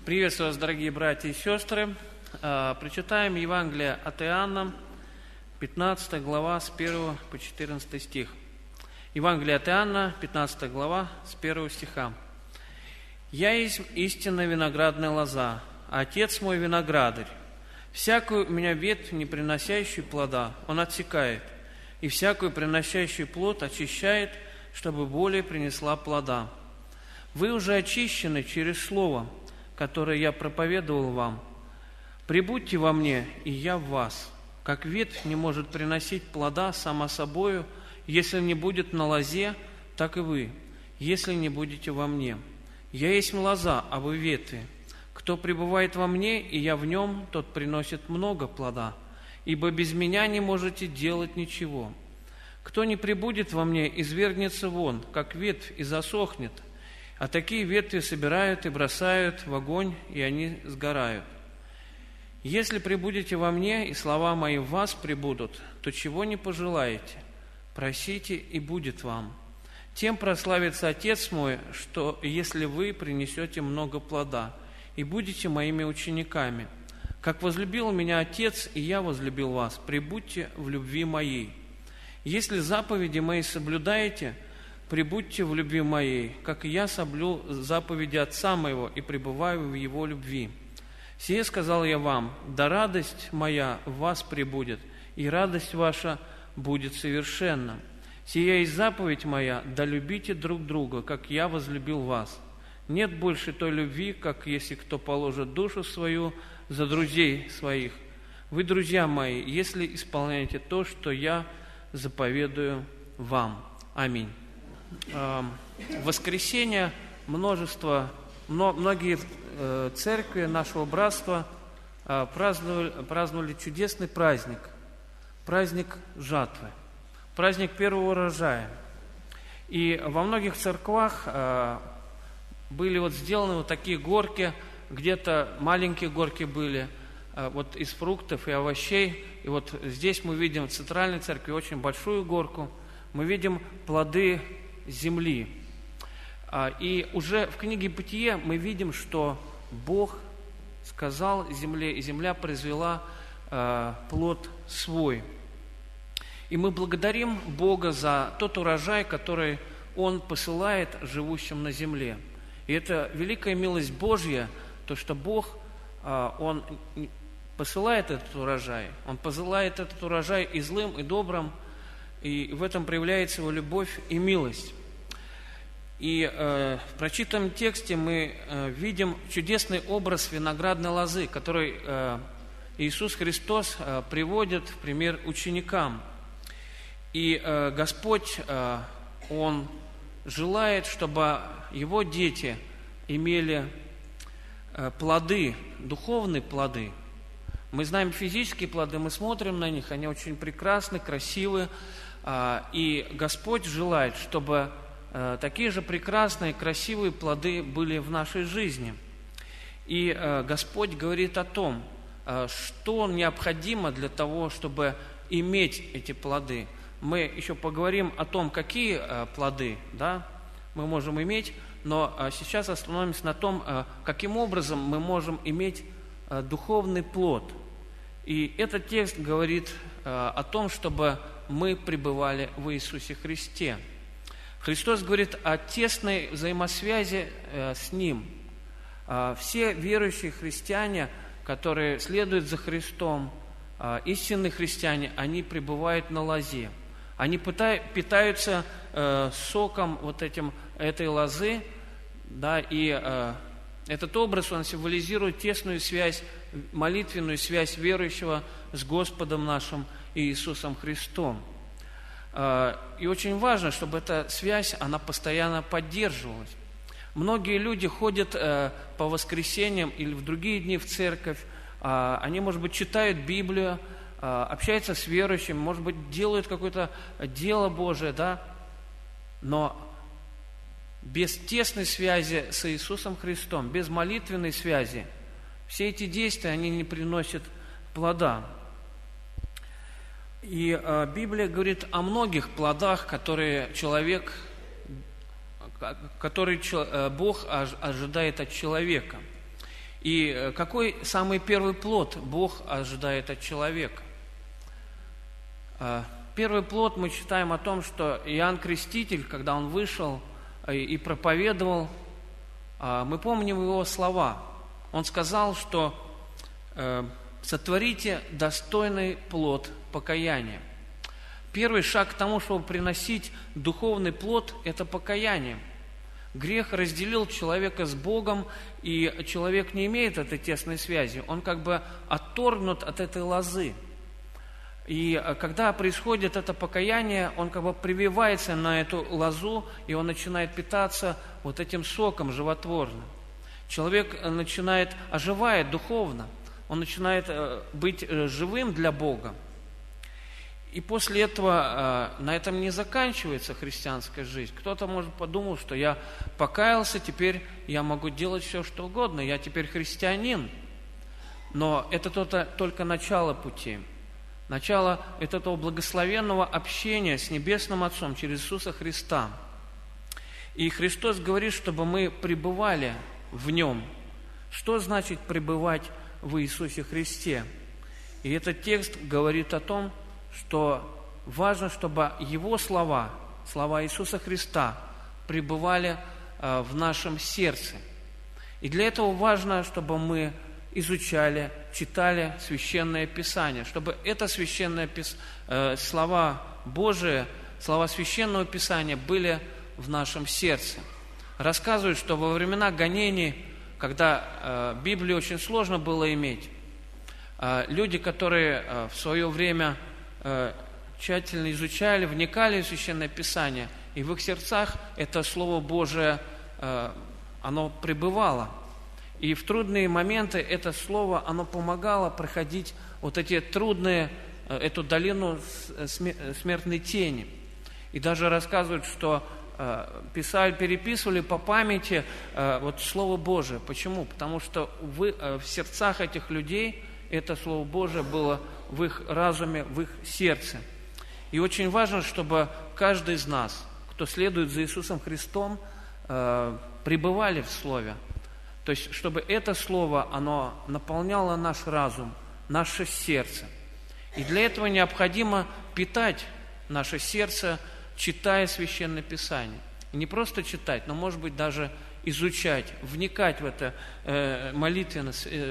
Приветствую вас, дорогие братья и сестры. Прочитаем Евангелие от Иоанна, 15 глава, с 1 по 14 стих. Евангелие от Иоанна, 15 глава, с 1 стиха. «Я есть истинная виноградная лоза, а Отец мой виноградарь. Всякую у меня ветвь, не приносящую плода, Он отсекает, и всякую приносящую плод очищает, чтобы более принесла плода. Вы уже очищены через Слово, которое я проповедовал вам. Прибудьте во мне, и я в вас. Как ветвь не может приносить плода сама собою, если не будет на лозе, так и вы, если не будете во мне. Я есть лоза, а вы ветви. Кто пребывает во мне, и я в нем, тот приносит много плода, ибо без меня не можете делать ничего. Кто не пребудет во мне, извергнется вон, как ветвь, и засохнет. А такие ветви собирают и бросают в огонь, и они сгорают. Если пребудете во мне, и слова мои в вас пребудут, то чего не пожелаете, просите, и будет вам. Тем прославится Отец мой, что если вы принесете много плода, и будете моими учениками. Как возлюбил меня Отец, и я возлюбил вас, пребудьте в любви моей. Если заповеди мои соблюдаете, пребудьте в любви моей, как и я соблюл заповеди Отца моего и пребываю в Его любви. Сие сказал я вам, да радость моя в вас пребудет, и радость ваша будет совершенна. Сия есть заповедь моя, да любите друг друга, как я возлюбил вас. Нет больше той любви, как если кто положит душу свою за друзей своих. Вы, друзья мои, если исполняете то, что я заповедую вам. Аминь». В воскресенье многие церкви нашего братства праздновали чудесный праздник, праздник жатвы, праздник первого урожая. И во многих церквах были сделаны такие горки, где-то маленькие горки были, из фруктов и овощей. И здесь мы видим в центральной церкви очень большую горку, мы видим плоды земли. И уже в книге «Бытие» мы видим, что Бог сказал земле, и земля произвела плод свой. И мы благодарим Бога за тот урожай, который Он посылает живущим на земле. И это великая милость Божья, то, что Бог, Он посылает этот урожай. Он посылает этот урожай и злым, и добрым, и в этом проявляется Его любовь и милость. И в прочитанном тексте мы видим чудесный образ виноградной лозы, который Иисус Христос приводит в пример ученикам. И Господь, Он желает, чтобы Его дети имели плоды, духовные плоды. Мы знаем физические плоды, мы смотрим на них, они очень прекрасны, красивы. И Господь желает, чтобы такие же прекрасные, красивые плоды были в нашей жизни. И Господь говорит о том, что необходимо для того, чтобы иметь эти плоды. Мы еще поговорим о том, какие плоды мы можем иметь, но сейчас остановимся на том, каким образом мы можем иметь духовный плод. И этот текст говорит о том, чтобы мы пребывали в Иисусе Христе. Христос говорит о тесной взаимосвязи с Ним. Все верующие христиане, которые следуют за Христом, истинные христиане, они пребывают на лозе. Они питаются соком этой лозы, и этот образ, он символизирует тесную связь, молитвенную связь верующего с Господом нашим Иисусом Христом. И очень важно, чтобы эта связь, она постоянно поддерживалась. Многие люди ходят по воскресеньям или в другие дни в церковь, они, может быть, читают Библию, общаются с верующими, может быть, делают какое-то дело Божие, но без тесной связи с Иисусом Христом, без молитвенной связи, все эти действия, они не приносят плода. И Библия говорит о многих плодах, которые Бог ожидает от человека. И какой самый первый плод Бог ожидает от человека? Первый плод мы читаем о том, что Иоанн Креститель, когда он вышел и проповедовал, мы помним его слова. Он сказал, что «сотворите достойный плод покаяния». Первый шаг к тому, чтобы приносить духовный плод, это покаяние. Грех разделил человека с Богом, и человек не имеет этой тесной связи. Он как бы отторгнут от этой лозы. И когда происходит это покаяние, он как бы прививается на эту лозу, и он начинает питаться вот этим соком животворным. Человек оживает духовно, он начинает быть живым для Бога. И после этого на этом не заканчивается христианская жизнь. Кто-то, может, подумал, что я покаялся, теперь я могу делать все, что угодно, я теперь христианин. Но это только начало пути. Начало этого благословенного общения с Небесным Отцом через Иисуса Христа. И Христос говорит, чтобы мы пребывали в Нем. Что значит пребывать в Иисусе Христе? И этот текст говорит о том, что важно, чтобы Его слова, слова Иисуса Христа, пребывали в нашем сердце. И для этого важно, чтобы мы изучали, читали Священное Писание, чтобы это слова Божии, слова Священного Писания были в нашем сердце. Рассказывают, что во времена гонений, когда Библию очень сложно было иметь, люди, которые в свое время тщательно изучали, вникали в Священное Писание, и в их сердцах это Слово Божие, оно пребывало. И в трудные моменты это Слово, оно помогало проходить вот эти трудные, эту долину смертной тени. И даже рассказывают, что переписывали по памяти вот Слово Божие. Почему? Потому что в сердцах этих людей это Слово Божие было в их разуме, в их сердце. И очень важно, чтобы каждый из нас, кто следует за Иисусом Христом, пребывали в Слове. То есть, чтобы это Слово, оно наполняло наш разум, наше сердце. И для этого необходимо питать наше сердце, читая Священное Писание. И не просто читать, но, может быть, даже изучать, вникать в это молитвенно,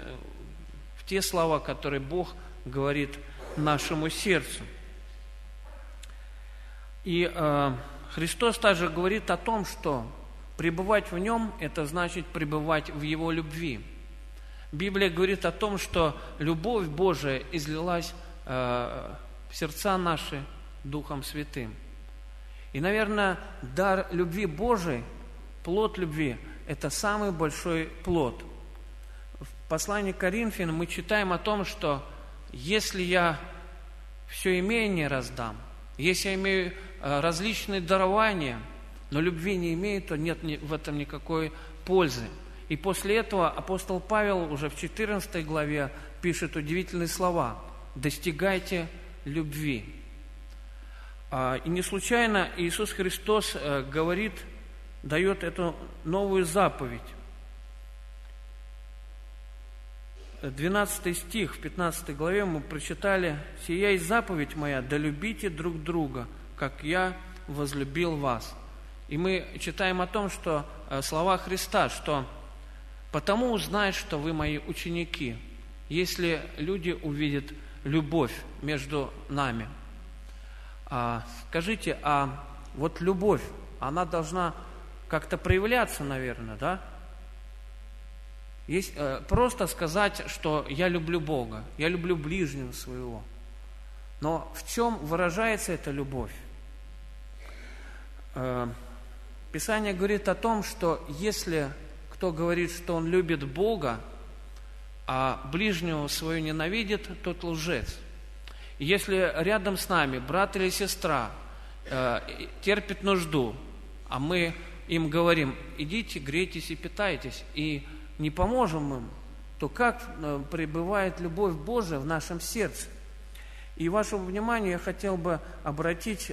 в те слова, которые Бог говорит нашему сердцу. И Христос также говорит о том, что пребывать в Нем – это значит пребывать в Его любви. Библия говорит о том, что любовь Божия излилась в сердца наши Духом Святым. И, наверное, дар любви Божией, плод любви – это самый большой плод. В послании к Коринфянам мы читаем о том, что если я все имение раздам, если я имею различные дарования, но любви не имею, то нет в этом никакой пользы. И после этого апостол Павел уже в 14 главе пишет удивительные слова: «Достигайте любви». И не случайно Иисус Христос дает эту новую заповедь. 12 стих в 15 главе мы прочитали: «Сия есть заповедь моя, да любите друг друга, как я возлюбил вас». И мы читаем о том, что слова Христа, что «потому узнают, что вы мои ученики, если люди увидят любовь между нами». Скажите, вот любовь, она должна как-то проявляться, наверное, да? Просто сказать, что я люблю Бога, я люблю ближнего своего. Но в чем выражается эта любовь? Писание говорит о том, что если кто говорит, что он любит Бога, а ближнего своего ненавидит, тот лжец. И если рядом с нами брат или сестра терпит нужду, а мы им говорим: идите, грейтесь и питайтесь, и не поможем им, то как пребывает любовь Божия в нашем сердце? И вашему вниманию я хотел бы обратить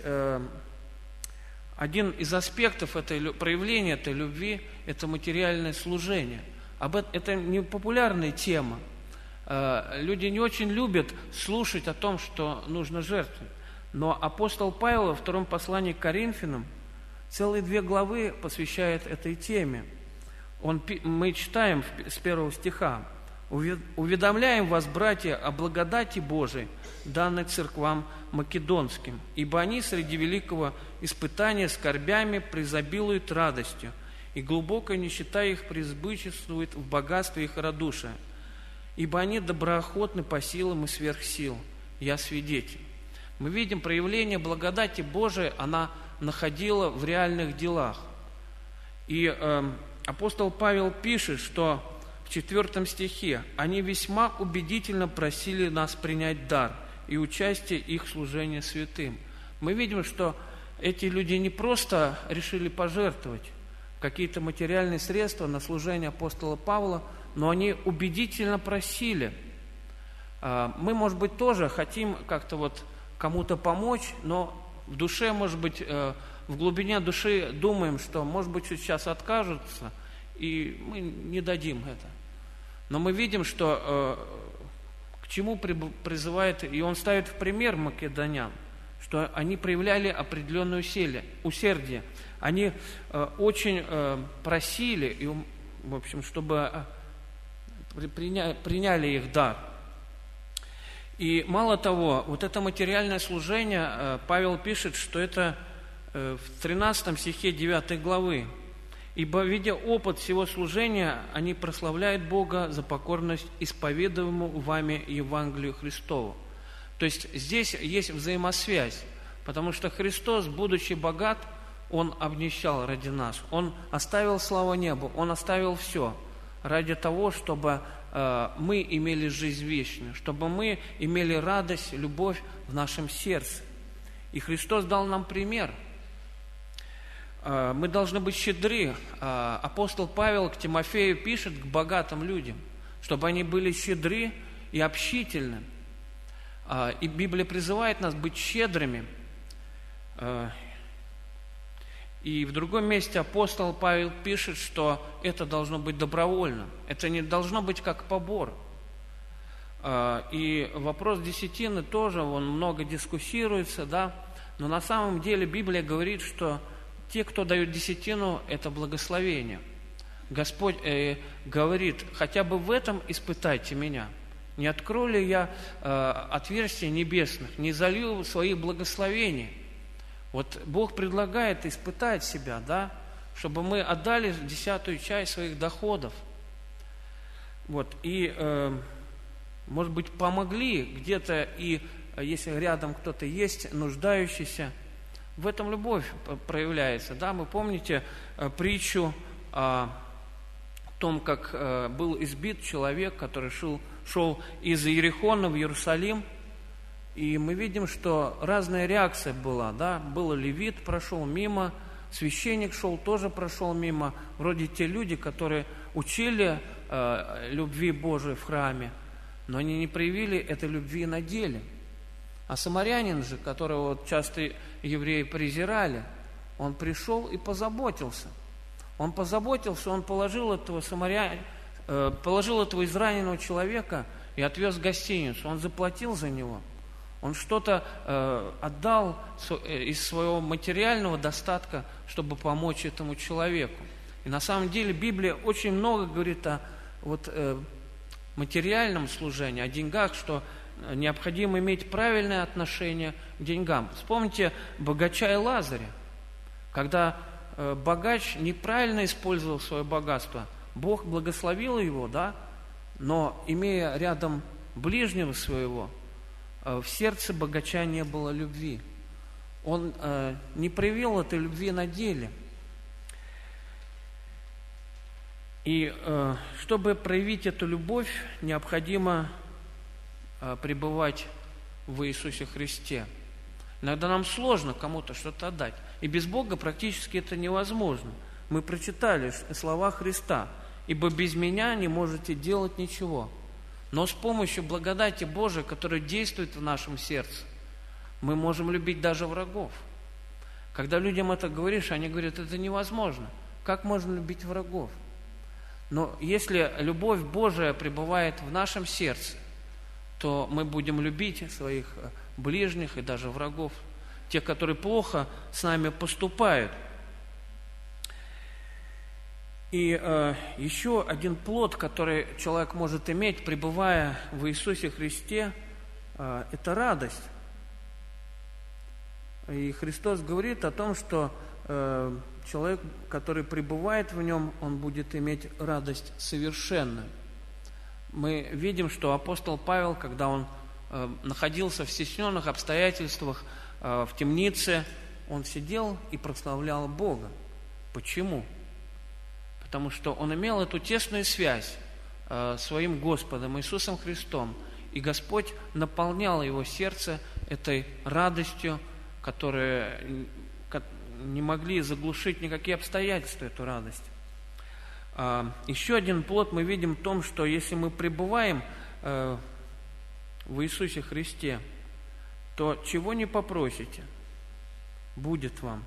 один из аспектов проявления этой любви – это материальное служение. Это не популярная тема. Люди не очень любят слушать о том, что нужно жертвовать. Но апостол Павел во втором послании к Коринфянам целые 2 главы посвящает этой теме. Мы читаем с 1 стиха: «Уведомляем вас, братья, о благодати Божией, данной церквам македонским, ибо они среди великого испытания скорбями преизобилуют радостью, и глубокая нищета их преизбыточествует в богатстве их радушия. Ибо они доброохотны по силам и сверх сил. Я свидетель». Мы видим проявление благодати Божией, она находила в реальных делах. И апостол Павел пишет, что в 4 стихе: «Они весьма убедительно просили нас принять дар и участие их в служении святым». Мы видим, что эти люди не просто решили пожертвовать какие-то материальные средства на служение апостола Павла, но они убедительно просили. Мы, может быть, тоже хотим как-то кому-то помочь, но в душе, может быть, в глубине души думаем, что, может быть, сейчас откажутся, и мы не дадим это. Но мы видим, что к чему призывает, и он ставит в пример македонян, что они проявляли определенное усердие. Они очень просили, и, в общем, чтобы приняли их дар. И мало того, это материальное служение, Павел пишет, что это в 13 стихе 9 главы. «Ибо, видя опыт всего служения, они прославляют Бога за покорность исповедуемому вами Евангелию Христову». То есть здесь есть взаимосвязь, потому что Христос, будучи богат, Он обнищал ради нас. Он оставил славу небу, Он оставил все ради того, чтобы мы имели жизнь вечную, чтобы мы имели радость, любовь в нашем сердце. И Христос дал нам пример. Мы должны быть щедры. Апостол Павел к Тимофею пишет, к богатым людям, чтобы они были щедры и общительны. И Библия призывает нас быть щедрыми. И в другом месте апостол Павел пишет, что это должно быть добровольно. Это не должно быть как побор. И вопрос десятины тоже, он много дискуссируется, да? Но на самом деле Библия говорит, что те, кто дают десятину, это благословение. Господь говорит: хотя бы в этом испытайте меня. Не открою ли я отверстия небесных, не залью своих благословений? Бог предлагает испытать себя, да, чтобы мы отдали 10-ю часть своих доходов. И, может быть, помогли где-то, и если рядом кто-то есть, нуждающийся, в этом любовь проявляется. Да? Вы помните притчу о том, как был избит человек, который шел из Иерихона в Иерусалим. И мы видим, что разная реакция была, да, был левит, прошел мимо, священник шел, тоже прошел мимо, вроде те люди, которые учили любви Божией в храме, но они не проявили этой любви на деле. А самарянин же, которого часто евреи презирали, он пришел и позаботился. Он положил этого израненного человека и отвез в гостиницу, он заплатил за него. Он что-то отдал из своего материального достатка, чтобы помочь этому человеку. И на самом деле Библия очень много говорит о материальном служении, о деньгах, что необходимо иметь правильное отношение к деньгам. Вспомните богача и Лазаря. Когда богач неправильно использовал свое богатство, Бог благословил его, да, но имея рядом ближнего своего, в сердце богача не было любви. Он не проявил этой любви на деле. И чтобы проявить эту любовь, необходимо пребывать в Иисусе Христе. Иногда нам сложно кому-то что-то отдать. И без Бога практически это невозможно. Мы прочитали слова Христа: «Ибо без меня не можете делать ничего». Но с помощью благодати Божией, которая действует в нашем сердце, мы можем любить даже врагов. Когда людям это говоришь, они говорят: это невозможно. Как можно любить врагов? Но если любовь Божия пребывает в нашем сердце, то мы будем любить своих ближних и даже врагов, тех, которые плохо с нами поступают. И еще один плод, который человек может иметь, пребывая в Иисусе Христе, это радость. И Христос говорит о том, что человек, который пребывает в нем, он будет иметь радость совершенную. Мы видим, что апостол Павел, когда он находился в стесненных обстоятельствах в темнице, он сидел и прославлял Бога. Почему? Потому что он имел эту тесную связь с своим Господом Иисусом Христом, и Господь наполнял его сердце этой радостью, которую не могли заглушить никакие обстоятельства, эту радость. Еще один плод мы видим в том, что если мы пребываем в Иисусе Христе, то чего не попросите, будет вам.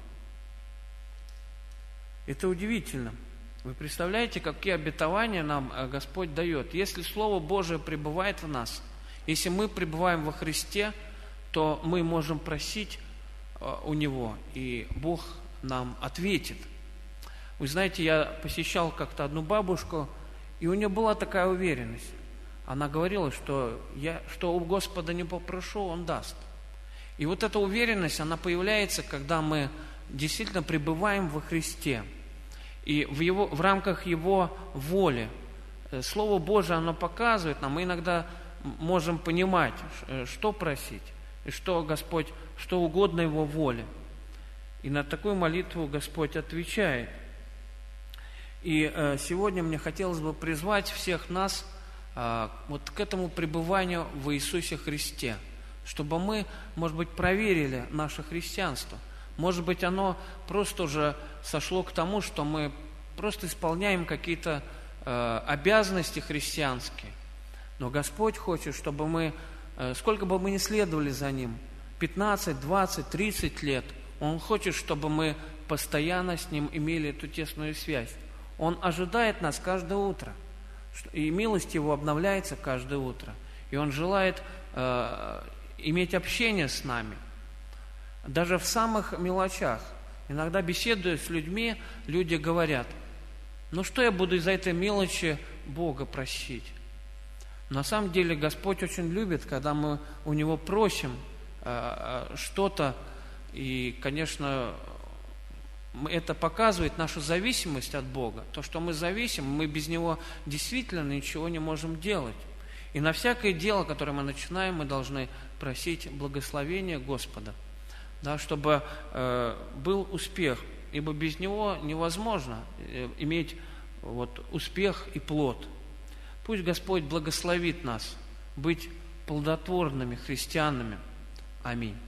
Это удивительно. Вы представляете, какие обетования нам Господь дает? Если Слово Божие пребывает в нас, если мы пребываем во Христе, то мы можем просить у Него, и Бог нам ответит. Вы знаете, я посещал как-то одну бабушку, и у нее была такая уверенность. Она говорила, что у Господа не попрошу, Он даст. И вот эта уверенность, она появляется, когда мы действительно пребываем во Христе. И в рамках Его воли. Слово Божие, оно показывает нам, мы иногда можем понимать, что просить, и что Господь, что угодно Его воле. И на такую молитву Господь отвечает. И сегодня мне хотелось бы призвать всех нас вот к этому пребыванию в Иисусе Христе, чтобы мы, может быть, проверили наше христианство. Может быть, оно просто уже сошло к тому, что мы просто исполняем какие-то обязанности христианские. Но Господь хочет, чтобы мы, сколько бы мы ни следовали за Ним, 15, 20, 30 лет, Он хочет, чтобы мы постоянно с Ним имели эту тесную связь. Он ожидает нас каждое утро, и милость Его обновляется каждое утро. И Он желает иметь общение с нами, даже в самых мелочах. Иногда, беседуя с людьми, люди говорят: ну что я буду из-за этой мелочи Бога просить? На самом деле Господь очень любит, когда мы у Него просим что-то, и, конечно, это показывает нашу зависимость от Бога. То, что мы зависим, мы без Него действительно ничего не можем делать. И на всякое дело, которое мы начинаем, мы должны просить благословения Господа, да, чтобы был успех, ибо без Него невозможно иметь успех и плод. Пусть Господь благословит нас быть плодотворными христианами. Аминь.